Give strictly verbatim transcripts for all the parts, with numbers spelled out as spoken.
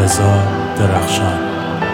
رضا درخشان.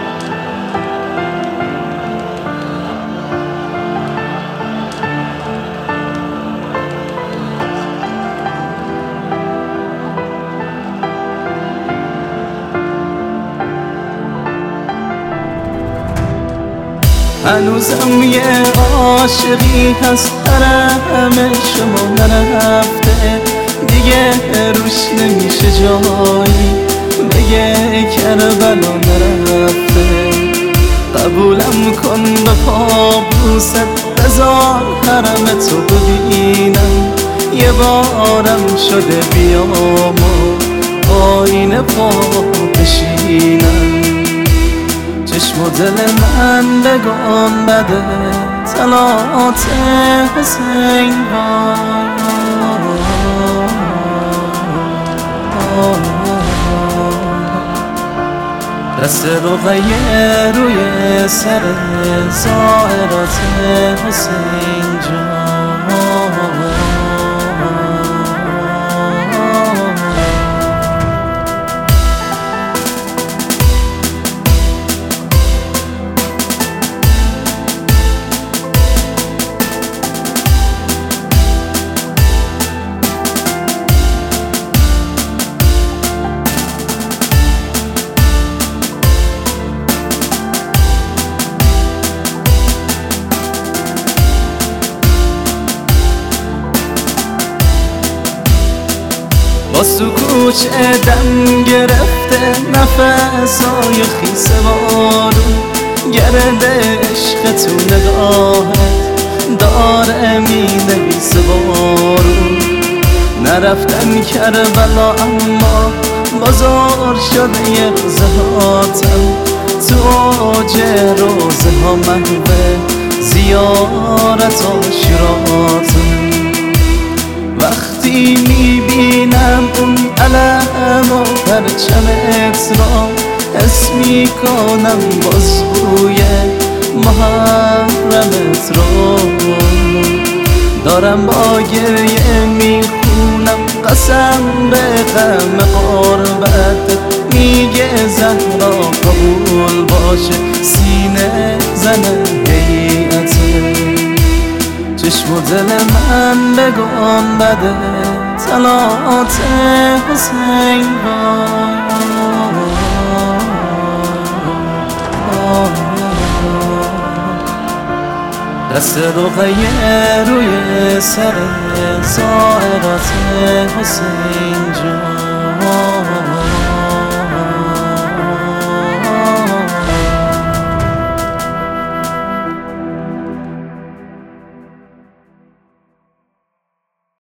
هنوزم یه عاشقی هست همه شما نرفته، دیگه روش نمیشه جایی، بگه کربلا نرفته. قبولم کن به پابوست، بذار حرمتو ببینم، یه بارم شده بیام و آینه پا بشینم. چشم و دل من بگم بده طلعت حسین دست رقیه روی سر زائرات حسین جان. با سکوچ دم گرفته نفسای خیس بارون، گرد عشق تو نگاهت داره می نویس بارون. نرفتن کربلا اما بازار شده یه روزه هاتم، تو آج روزه ها محوه زیارت آشراتم. وقتی میبینم اون علم و پرچمت را، حس میکنم باز بوی محرمت را. دارم با گریه میخونم قسم به غم قربت، میگه زهرا قبول باشه سینه زن هیئته. چشم و دل من بگم بده طلعت حسین دست رقیه روی سر زائرات حسین جان.